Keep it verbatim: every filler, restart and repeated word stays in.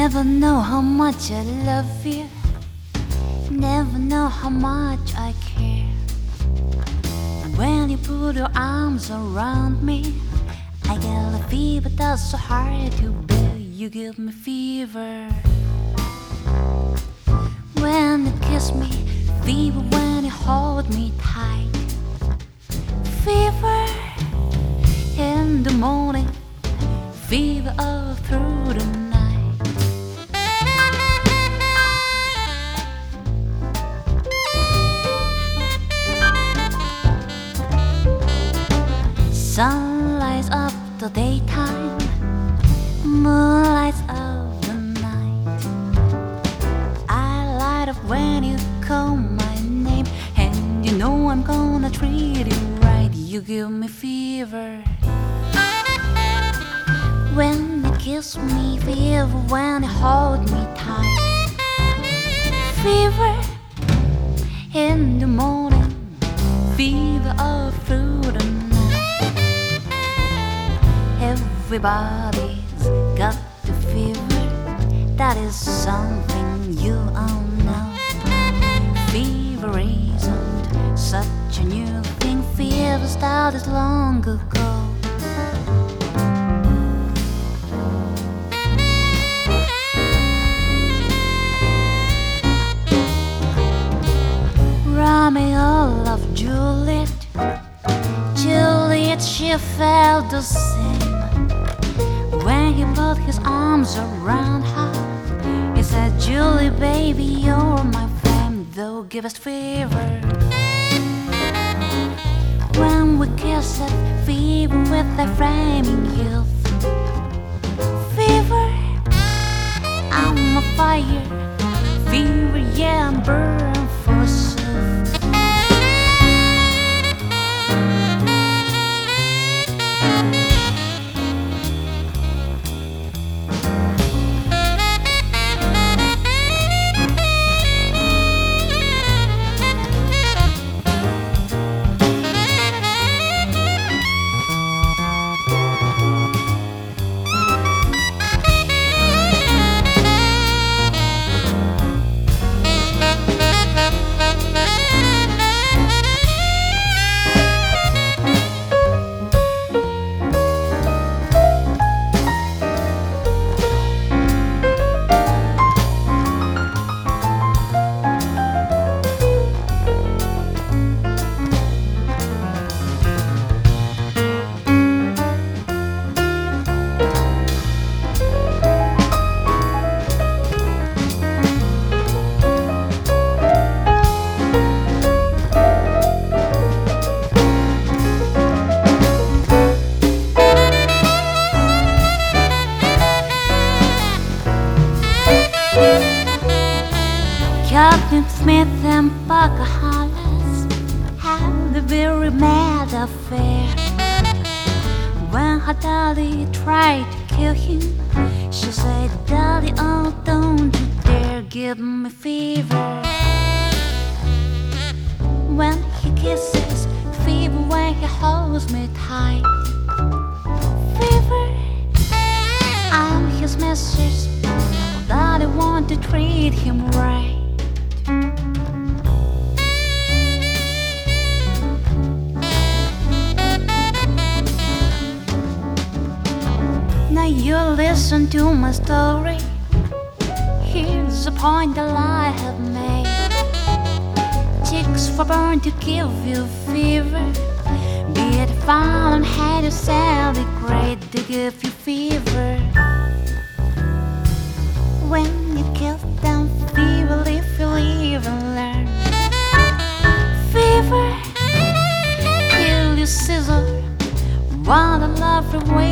Never know how much I love you. Never know how much I care. When you put your arms around me, I get a fever that's so hard to bear. You give me fever when you kiss me, fever when you hold me tight, fever in the morning, fever all through the night. Sun lights up the daytime, moon lights up the night. I light up when you call my name, and you know I'm gonna treat you right. You give me fever when you kiss me, fever when you hold me tight, fever in the morning, fever all through the night. Everybody's got the fever, that is something you all know. Fever isn't such a new thing, fever started long ago. Romeo loved Juliet, Juliet, she felt the same. When he put his arms around her, he said, Julie, baby, you're my flame, though give us fever. When we kiss it, fever with a flaming youth, fever, I'm a fire, fever, yeah, I'm burning forsooth. Captain Smith and Pocahontas had a very mad affair. When her daddy tried to kill him, she said, Daddy, oh, don't you dare give me fever. When he kisses, fever when he holds me tight, fever, I'm his mistress, Daddy want to treat him right. Now you listen to my story. Here's the point that I have made. Chicks were born to give you fever, be it foul and head or sadly great, they give you fever. When you kiss them, fever, if you live and learn. Fever, kill you scissor, what a lovely way